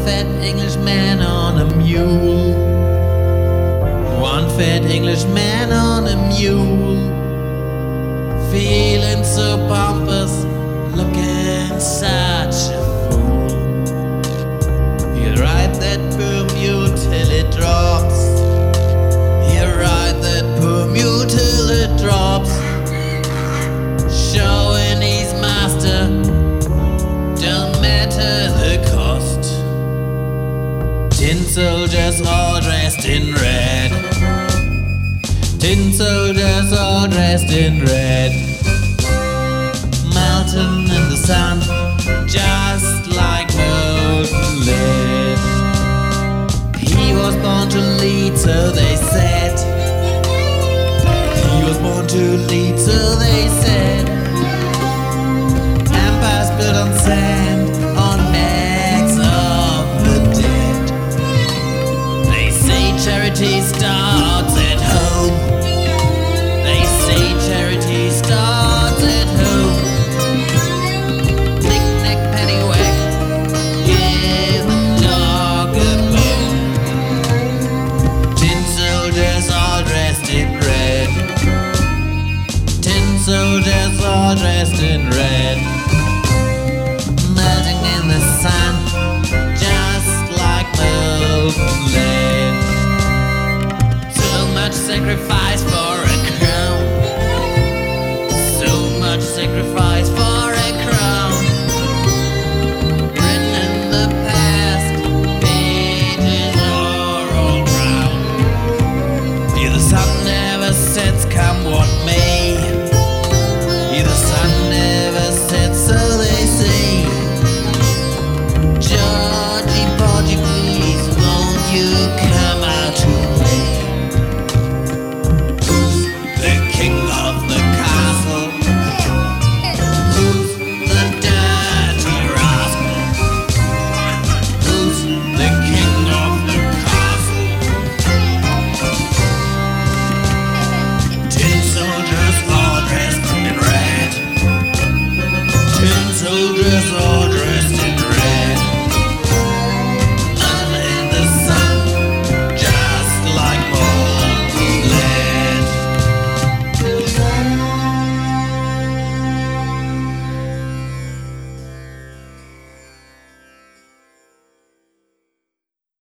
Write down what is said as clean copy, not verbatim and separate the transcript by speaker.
Speaker 1: fat Englishman on a mule. One fat Englishman on a mule, feeling so pompous, looking such a fool. He'll ride that poor mule till it drops. He'll ride that poor mule till it drops, showing he's master, don't matter the cost. Tin soldiers all dressed in red, tin soldiers all dressed in red, melting in the sun,